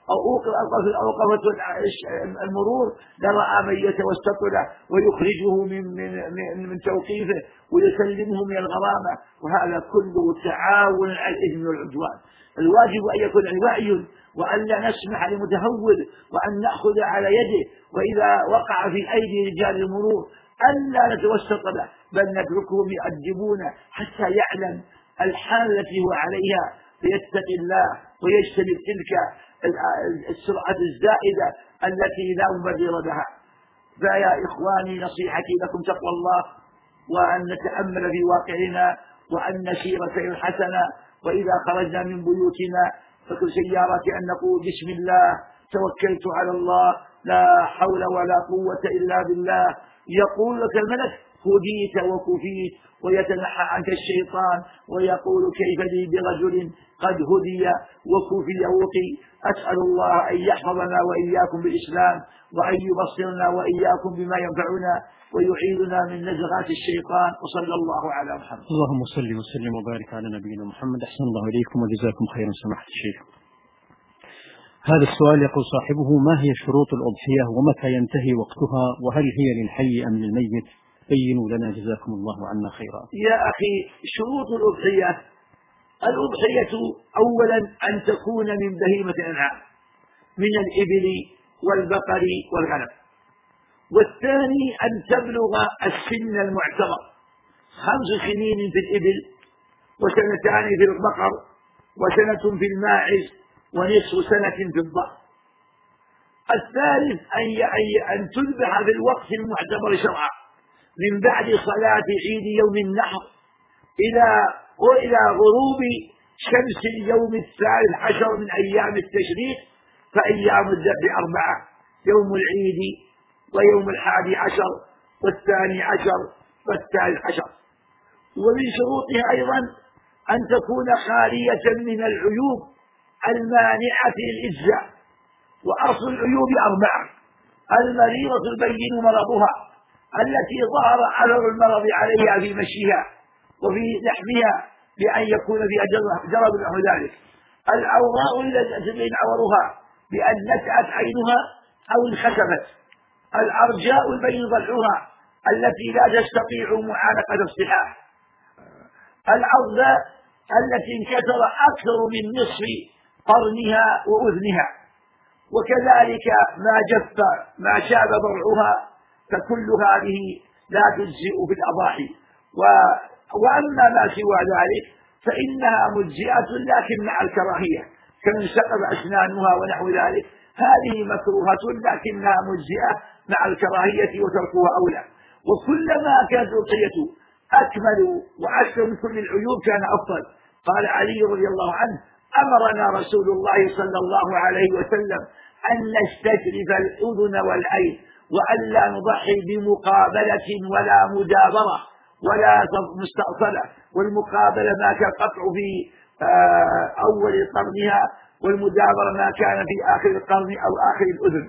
أو أوقفت المرور لرأى من يتوسط له ويخرجه من, من, من, من توقيفه ويسلمه من الغرامة، وهذا كله تعاون على الإثم والعدوان. الواجب أن يكون الوعي، وأن لا نسمح لمتهور، وأن نأخذ على يده، وإذا وقع في أيدي رجال المرور أن لا نتوسط له، بل نتركهم يؤدبونه حتى يعلم الحال التي هو عليها فيتقي الله ويجتنب تلك السرعة الزائدة التي لا مبرر لها. فيا إخواني نصيحتي لكم تقوى الله، وأن نتأمل في واقعنا، وأن نسير سير حسنا، وإذا خرجنا من بيوتنا فكل سيارة أن نقول بسم الله توكلت على الله لا حول ولا قوة إلا بالله. يقول لك الملك هديت وكفيت، ويتنحى عنك الشيطان ويقول كيف لي برجل قد هدي وكفي وقي. أسأل الله أن يحفظنا وإياكم بالإسلام، وأن يبصرنا وإياكم بما ينفعنا، ويعيذنا من نزغات الشيطان. وصلى الله على محمد. اللهم صل وسلم وبارك على نبينا محمد. أحسن الله إليكم وجزاكم خيرا سماحة الشيخ. هذا السؤال يقول صاحبه: ما هي شروط الأضحية ومتى ينتهي وقتها، وهل هي للحي أم للميت؟ بينوا لنا جزاكم الله عنا خيرا. يا أخي، شروط الأضحية: الأضحية أولا أن تكون من بهيمة الأنعام من الإبل والبقر والغنم، والثاني أن تبلغ السن المعتبر، خمس سنين في الإبل، وسنتان في البقر، وسنة في الماعز، ونصف سنة في الضأن. الثالث أن تذبح في الوقت المعتبر شرعا من بعد صلاة عيد يوم النحر إلى وإلى غروب شمس اليوم الثالث عشر من أيام التشريق، فأيام الذبح أربعة: يوم العيد، ويوم الحادي عشر، والثاني عشر، والثالث عشر. ومن شروطها أيضا أن تكون خالية من العيوب المانعة للإجزاء. وأصل العيوب أربعة: المريضة البين مرضها التي ظهر أثر المرض عليها في مشيها وفي لحمها بأن يكون فيها جرب نحو ذلك، العوراء التي تبين عورها بأن نتأت عينها أو انخسفت، الأرجاء البين ضلعها التي لا تستطيع معانقة الصحاح، العضاء التي انكسر أكثر من نصف قرنها وأذنها، وكذلك ما جف ما شاب ضرعها، فكل هذه لا تجزئ في الأضاحي. وأما ما سوى ذلك فإنها مجزئة لكن مع الكراهية، كمن سقط أسنانها ونحو ذلك، هذه مكروهة لكنها مجزئة مع الكراهية وتركها أولى. وكلما كانت الأضحية أكمل وأكثر من كل العيوب كان أفضل. قال علي رضي الله عنه: أمرنا رسول الله صلى الله عليه وسلم أن نستشرف الأذن والعين، وأن لا نضحي بمقابلة ولا مدابرة ولا مستأصلة. والمقابلة ما كان قطع في أول قرنها، والمدابرة ما كان في آخر القرن أو آخر الأذن.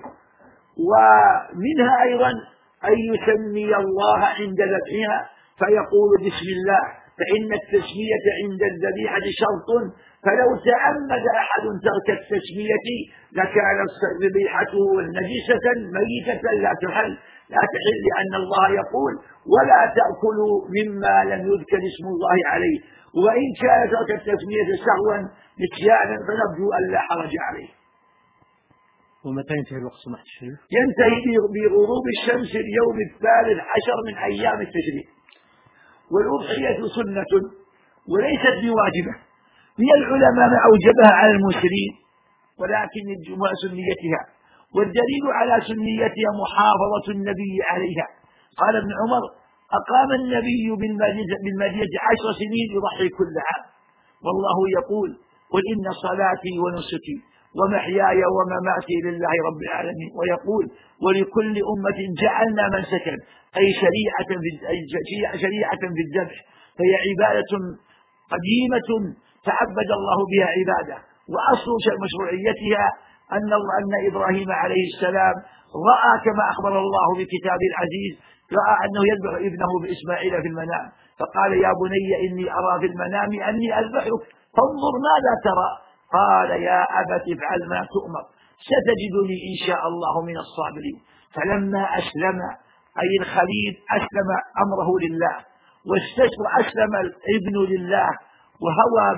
ومنها أيضا أن يسمي الله عند ذبحها فيقول بسم الله، فإن التسمية عند الذبيحة شرط، فلو تعمد أحد ترك التسمية لكانت ذبيحته نجسة ميتة لا تحل لا تحل لأن الله يقول: ولا تأكلوا مما لم يذكر اسم الله عليه. وإن كان ترك التسمية سهوا نسيانا فنرجو أن لا حرج عليه. ومتى ينتهي الوقت سماحة الشيخ؟ ينتهي بغروب الشمس اليوم الثالث عشر من أيام التشريق. والأضحية سنة وليست بواجبة، من العلماء من أوجبها على المسلمين، ولكن الجمهور سنيتها، والدليل على سنيتها محافظة النبي عليها. قال ابن عمر: أقام النبي بالمدينة عشر سنين يضحي كل عام، والله يقول: قل إن صلاتي ونسكي ومحياي ومماتي لله رب العالمين. ويقول: ولكل أمة جعلنا منسكا، أي شريعة في شريعة في الذبح، فهي عبادة قديمة تعبد الله بها عباده. وأصل مشروعيتها أن أن إبراهيم عليه السلام رأى كما أخبر الله في كتابه العزيز، رأى أنه يذبح ابنه بإسماعيل في المنام، فقال: يا بني إني أرى في المنام أني أذبحك فانظر ماذا ترى. قال: يا أبت افعل ما تؤمر ستجدني إن شاء الله من الصابرين. فلما أسلم أي الخليل أسلم أمره لله، وأسلم الابن لله، وهوى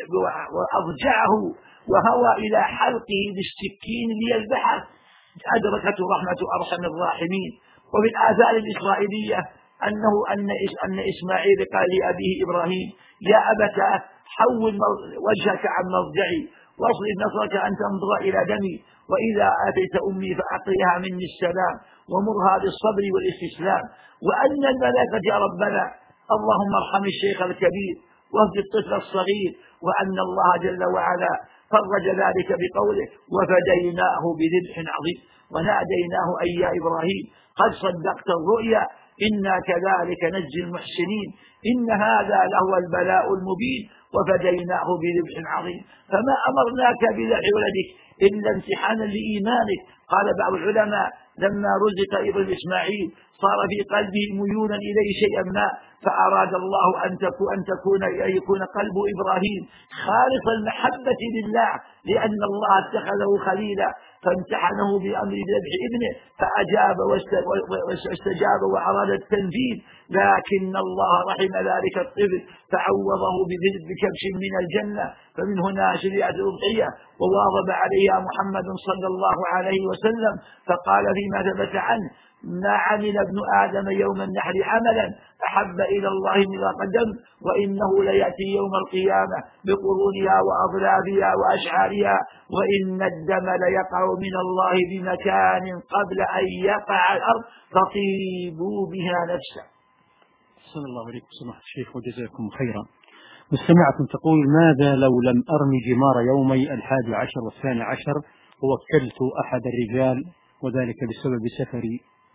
وأضجعه وهوى إلى حلقه بالسكين ليذبحه، أدركته رحمة أرحم الراحمين. وفي الآثار الإسرائيلية أنه أن أن إسماعيل قال لأبيه إبراهيم: يا أبتاه حول وجهك عن مضجعي واصرف نصرك أن تنظر إلى دمي، وإذا آتيت أمي فأعطيها مني السلام ومرها بالصبر والاستسلام. وأن الملائكة يا ربنا اللهم ارحم الشيخ الكبير واهد الطفل الصغير، وأن الله جل وعلا فرج ذلك بقوله: وفديناه بذبح عظيم وناديناه أي يا إبراهيم قد صدقت الرؤيا إنا كذلك نجزي المحسنين إن هذا لهو البلاء المبين وفديناه بذبح عظيم. فما أمرناك بذبح ولدك إلا امتحانا لإيمانك. قال بعض العلماء: لما رزق ابن إسماعيل صار في قلبه ميولا إليه شيئا ما، فأراد الله أن تكون أن تكون أن يكون قلب إبراهيم خالص المحبة لله، لأن الله اتخذه خليلا، فامتحنه بأمر ذبح ابنه فأجاب واستجاب وأراد التنفيذ، لكن الله رحم ذلك الطفل فعوضه بكبش من الجنة. فمن هنا شريعة الأضحية وواظب عليها محمد صلى الله عليه وسلم، فقال فيما ثبت عنه: ما عمل ابن آدم يوم النحر عملا أحب إلى الله من قدم، وإنه ليأتي يوم القيامة بقرونها وأضلافها وأشعارها، وإن الدم ليقع من الله بمكان قبل أن يقع الأرض فطيبوا بها نفسا. صلى الله عليكم سماحة الشيخ وجزاكم خيرا. مستمعة تقول: ماذا لو لم أرمي جمار يومي الحادي عشر والثاني عشر ووكلت أحد الرجال وذلك بسبب سفري؟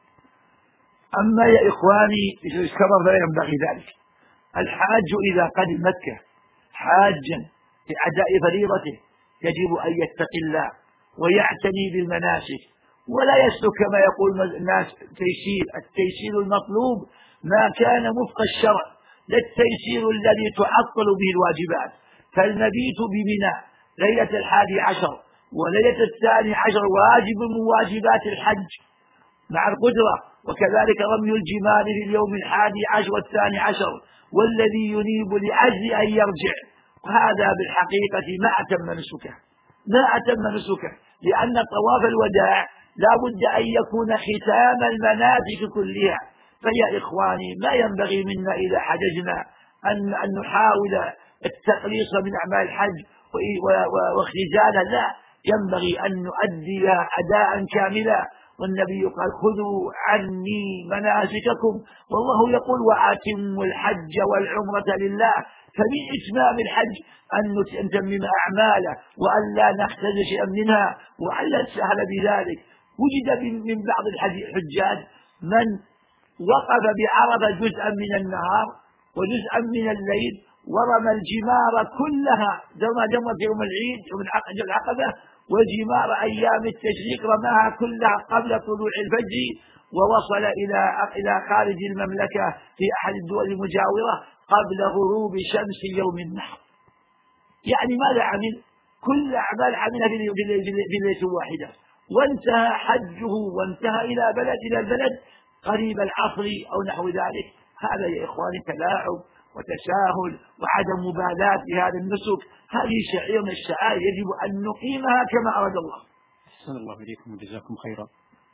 أما يا إخواني السبب لا ينبغي ذلك. الحاج إذا قدم مكة حاجا لأداء فريضته يجب أن يتقي الله ويعتني بالمناسك، ولا يسلك كما يقول الناس تيسير. التيسير المطلوب ما كان وفق الشرع، لا التيسير الذي تعطل به الواجبات. فالمبيت بمنى ليلة الحادي عشر وليلة الثاني عشر واجب من واجبات الحج مع القدرة، وكذلك رمي الجمال في اليوم الحادي عشر والثاني عشر، والذي ينيب لأجل أن يرجع. وهذا بالحقيقة ما أتم نسكه ما أتم نسكه لأن طواف الوداع لا بد أن يكون ختام المناسك كلها. فيا إخواني ما ينبغي منا إذا حججنا أن, أن نحاول التقليص من أعمال الحج واختزالا، لا، ينبغي أن نؤديها أداء كاملا. والنبي قال: خذوا عني مناسككم، والله يقول: وأتموا الحج والعمرة لله. فمن إتمام الحج أن نتمم أعماله وأن لا نختز شيئا منها وأن لا نسهل بذلك. وجد من بعض الحجاج من وقف بعرفة جزءا من النهار وجزءا من الليل ورمى الجمار كلها، جمرة يوم العيد يوم العقبة وجمار أيام التشريق رماها كلها قبل طلوع الفجر، ووصل إلى إلى خارج المملكة في أحد الدول المجاورة قبل غروب شمس يوم النحر. يعني ماذا عمل؟ كل أعمال عملها في ليلة واحدة، وانتهى حجه وانتهى إلى بلد إلى البلد قريب العصر أو نحو ذلك. هذا يا إخواني تلاعب وتساهل وعدم مبالاة بهذا النسك. هذه شعيرة من الشعائر يجب أن نقيمها كما أراد الله. أحسن الله إليكم وجزاكم خيرا.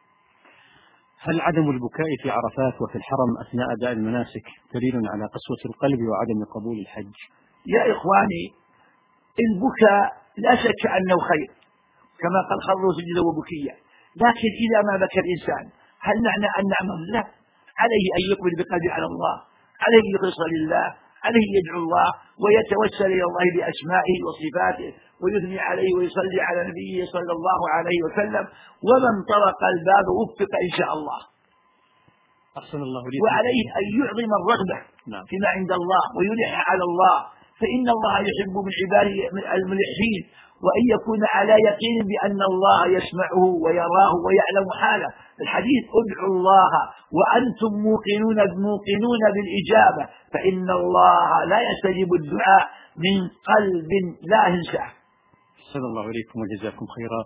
هل عدم البكاء في عرفات وفي الحرم أثناء أداء المناسك دليل على قسوة القلب وعدم قبول الحج؟ يا إخواني البكاء لا شك أنه خير، كما قال: خروا سجدا وبكيا. لكن إذا ما بكى الإنسان هل معنى أن نعمل؟ لا، عليه أن يقبل بقلبه على الله، عليه يخلص لله، عليه يدعو الله ويتوسل إلى الله بأسمائه وصفاته ويثني عليه ويصلي على نبيه صلى الله عليه وسلم، ومن طرق الباب وفق إن شاء الله. أحسن الله لي. وعليه أن يعظم الرغبة نعم. فيما عند الله ويلح على الله، فإن الله يحب من عباده الملحين، وأن يكون على يقين بأن الله يسمعه ويراه ويعلم حاله. الحديث: ادعوا الله وأنتم موقنون موقنون بالإجابة، فإن الله لا يستجيب الدعاء من قلب لا ينساه. صلى الله عليكم وجزاكم خيرا.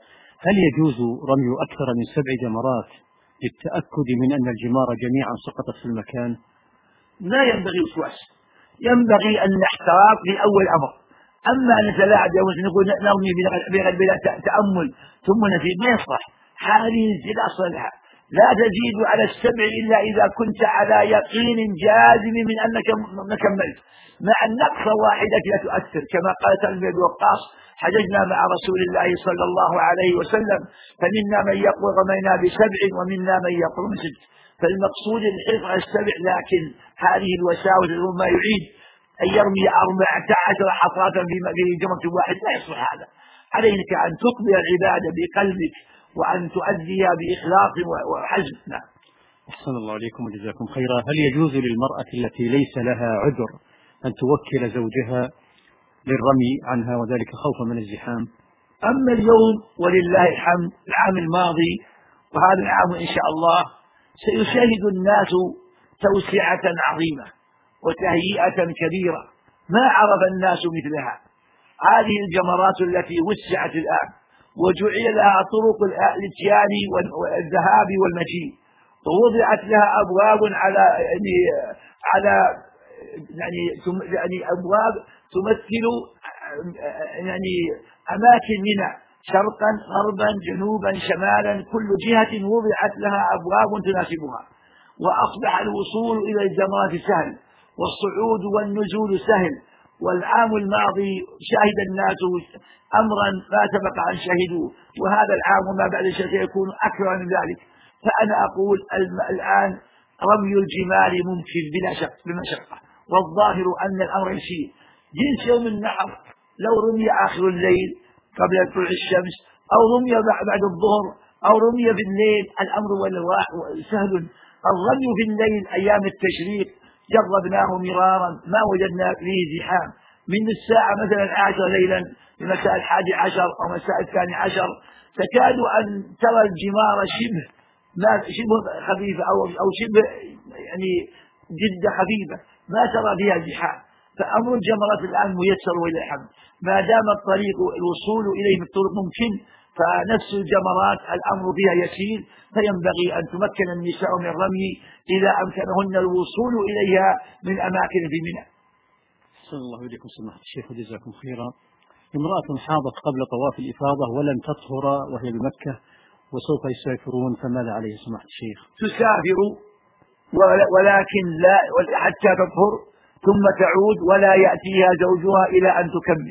هل يجوز رمي أكثر من سبع جمرات للتأكد من أن الجمار جميعا سقطت في المكان؟ لا ينبغي الوسواس، ينبغي أن نحتاط لأول أمر. أما أن نتلاعب ونقول نرمي بلا تأمل ثم نزيد ما يصلح، هذه زيادة أصلها. لا تزيد على السبع إلا إذا كنت على يقين جازم من أنك مكملت، مع النقص واحدة لا تؤثر، كما قال سعد بن وقاص: حججنا مع رسول الله صلى الله عليه وسلم فمنا من يقول رمينا بسبع ومنا من يقول ست. فالمقصود الحفظ على السبع، لكن هذه الوساوس ما يعيد أن يرمي أربعة عشر حصاة في جمرة واحد، لا يصلح هذا. عليك أن تقبل العبادة بقلبك وأن تؤديها بإخلاص وحزم. نعم. أحسن الله عليكم وجزاكم خيرا. هل يجوز للمرأة التي ليس لها عذر أن توكل زوجها للرمي عنها وذلك خوفا من الزحام؟ أما اليوم ولله الحمد العام الماضي وهذا العام إن شاء الله سيشاهد الناس توسعة عظيمة وتهيئة كبيرة ما عرف الناس مثلها. هذه الجمرات التي وسعت الآن وجعل لها طرق الاتيان والذهاب والمجيء، ووضعت لها أبواب على يعني على يعني يعني أبواب تمثل يعني أماكن منى شرقا غربا جنوبا شمالا، كل جهة وضعت لها أبواب تناسبها، وأصبح الوصول إلى الجمرات سهل والصعود والنزول سهل. والعام الماضي شهد الناس أمرا ما سبق أن شهدوا، وهذا العام وما بعد سيكون أكثر من ذلك. فأنا أقول الآن رمي الجمال ممكن بلا شك بمشقة، والظاهر أن الأمر يسير. جنس يوم النحر لو رمي آخر الليل قبل طلوع الشمس أو رمي بعد الظهر أو رمي في الليل الأمر سهل. الرمي في الليل أيام التشريق جربناه مرارا ما وجدنا فيه زحام، من الساعة مثلا عشر ليلا لمساء الحادي عشر أو مساء الثاني عشر تكاد أن ترى الجمار شبه ما شبه خفيفة أو أو شبه يعني جدا خفيفة، ما ترى فيها زحام. فأمر الجمرات الآن ميسر ولله الحمد، ما دام الطريق الوصول إليه بالطرق ممكن، فنفس الجمرات الأمر فيها يسير، فينبغي أن تمكن النساء من الرمي إذا أمكنهن الوصول إليها من أماكن في منى. صلى الله عليكم سماحة الشيخ وجزاكم خيرا. امرأة حاضت قبل طواف الإفاضة ولم تطهر وهي بمكة وسوف يسافرون، فماذا عليه سماحة الشيخ؟ تسافر ولكن لا حتى تطهر ثم تعود ولا يأتيها زوجها إلى أن تكمل.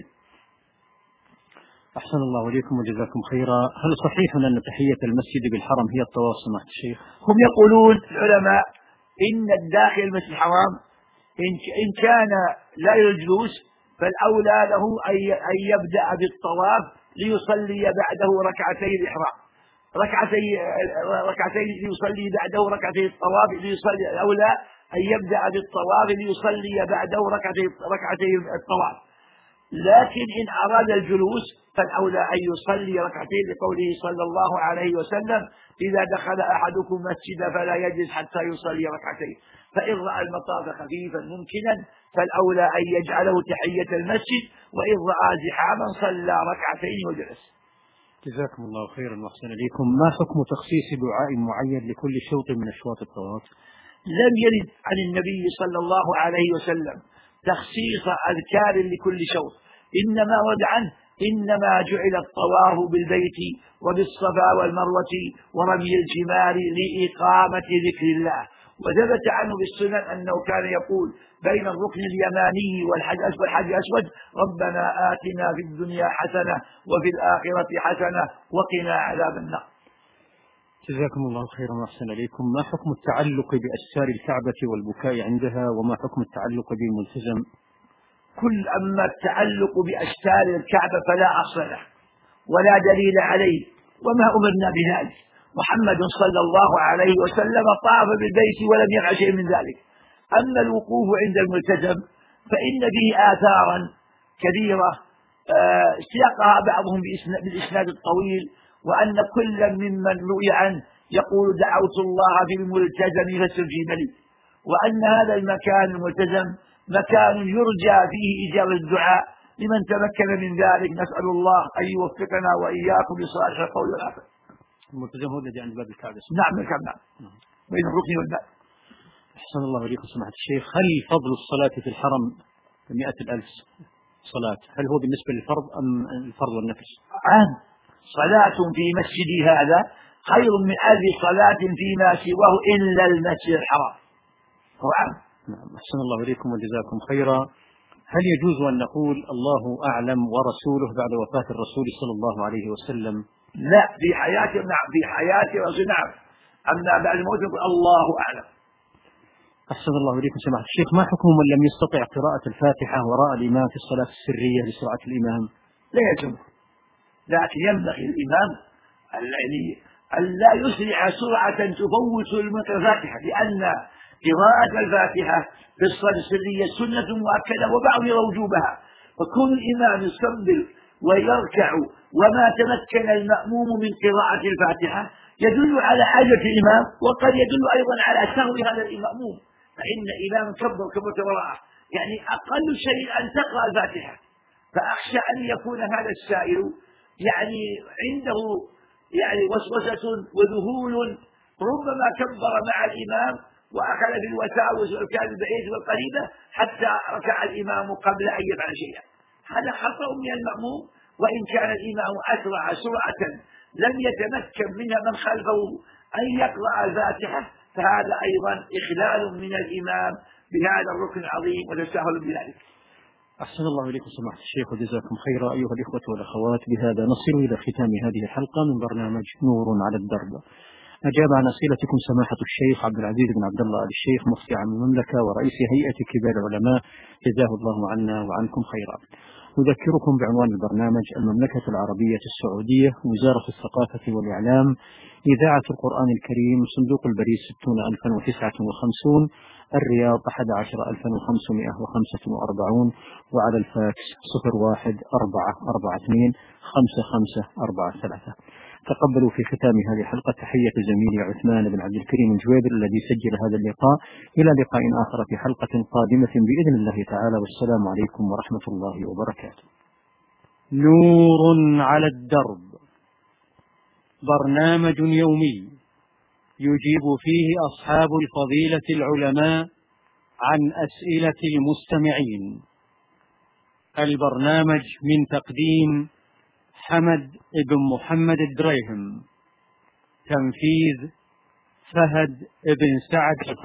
أحسن الله عليكم وجزاكم خيرا. هل صحيح أن تحية المسجد بالحرم هي الطواف سماحة الشيخ؟ هم يقولون العلماء إن الداخل المسجد الحرام إن كان لا الجلوس فالأولى له أن يبدأ بالطواف ليصلي بعده ركعتي الإحرام، ركعتي ركعتين ليصلي بعده ركعتي الطواف، ليصلي الأولى أن يبدأ بالطواف ليصلي بعده ركعتي ركعتي الطواف. لكن إن أراد الجلوس فالأولى أن يصلي ركعتين لقوله صلى الله عليه وسلم: إذا دخل أحدكم مسجد فلا يجلس حتى يصلي ركعتين. فإن رأى المطاف خفيفا ممكنا فالأولى أن يجعله تحية المسجد، وإن رأى زحاما صلى ركعتين وجلس. جزاكم الله خيرا وأحسن إليكم. ما حكم تخصيص دعاء معين لكل شوط من أشواط الطواف؟ لم يرد عن النبي صلى الله عليه وسلم تخصيص أذكار لكل شوط، إنما ورد عنه إنما جعل الطواف بالبيت وبالصفا والمروة ورمي الجمار لإقامة ذكر الله. وثبت عنه بالسنن أنه كان يقول بين الركن اليماني والحجر الأسود: ربنا آتنا في الدنيا حسنة وفي الآخرة حسنة وقنا عذاب النار. جزاكم الله خيرا وأحسن إليكم. ما حكم التعلق بأستار الكعبة والبكاء عندها، وما حكم التعلق بالملتزم؟ كل أما التعلق بأستار الكعبة فلا أصل له ولا دليل عليه وما أمرنا بذلك. محمد صلى الله عليه وسلم طاف بالبيت ولم يفعل شيء من ذلك. أما الوقوف عند الملتزم فإن فيه آثارا كثيرة سياقها بعضهم بالإسناد الطويل، وأن كل ممن روي عنه يقول: دعوت الله بالملتزم فاستجيب لي، وأن هذا المكان الملتزم مكان يرجى فيه إجابة الدعاء لمن تمكن من ذلك. نسأل الله أن يوفقنا وإياكم لصالح القول والعمل. الملتزم هو الذي عند باب الكعبة. نعم نعم بين الركن والباب. أحسن الله إليكم سماحة الشيخ. هل فضل الصلاة في الحرم بمئة الألف صلاة هل هو بالنسبة للفرض أم الفرض والنفل؟ عام صلاة في مسجدي هذا خير من ألف صلاة فيما سواه إلا المسجد الحرام. هو عام. نعم. أحسن الله إليكم وجزاكم خيرا. هل يجوز أن نقول الله أعلم ورسوله بعد وفاة الرسول صلى الله عليه وسلم؟ لا، في حياته نعم، في حياته الرسول نعم، أما بعد موته يقول الله أعلم. أحسن الله إليكم سماحة الشيخ. ما حكم من لم يستطع قراءة الفاتحة وراء الإمام في الصلاة السرية لسرعة الإمام؟ لا يجوز، لكن ينبغي الإمام أن لا يسرع سرعة تفوت الفاتحة، لأن قراءة الفاتحة في الصلاة السرية سنة مؤكدة وبعض وجوبها، فكون الإمام يصبر ويركع وما تمكن المأموم من قراءة الفاتحة يدل على حاجة الإمام، وقد يدل أيضا على سهو هذا المأموم، فإن الإمام كبر كبر وراءه، يعني أقل شيء أن تقرأ الفاتحة. فأخشى أن يكون هذا السائل يعني عنده يعني وسوسة وذهول، ربما كبر مع الإمام وأخذ في الوساوس والأفكار البعيدة والقريبة حتى ركع الإمام قبل أن يفعل شيئا. هذا خطأ من المأموم، وإن كان الإمام أسرع سرعة لم يتمكن منها من خلفه أن يقرأ الفاتحة، فهذا أيضا إخلال من الإمام بهذا الركن العظيم وتساهل بذلك. أحسن الله إليكم سماحة الشيخ وجزاكم خيرا. أيها الإخوة والأخوات، بهذا نصل إلى ختام هذه الحلقة من برنامج نور على الدرب. أجاب عن أسئلتكم سماحة الشيخ عبد العزيز بن عبد الله آل الشيخ مفتي عام المملكة ورئيس هيئة كبار العلماء، جزاه الله عنا وعنكم خيرا. أذكركم بعنوان البرنامج: المملكة العربية السعودية، وزارة الثقافة والإعلام، إذاعة القرآن الكريم، صندوق البريد ستون ألفا وتسعة وخمسون، الرياض أحد عشر ألفا وخمسمائة وخمسة وأربعين، وعلى الفاكس صفر واحد أربعة أربعة اثنين خمسة خمسة أربعة ثلاثة. تقبلوا في ختام هذه الحلقة تحية زميلي عثمان بن عبد الكريم الجويبر الذي سجل هذا اللقاء. إلى لقاء آخر في حلقة قادمة بإذن الله تعالى، والسلام عليكم ورحمة الله وبركاته. نور على الدرب، برنامج يومي يجيب فيه أصحاب الفضيلة العلماء عن أسئلة المستمعين. البرنامج من تقديم حمد بن محمد الدريهم، تنفيذ فهد بن سعد.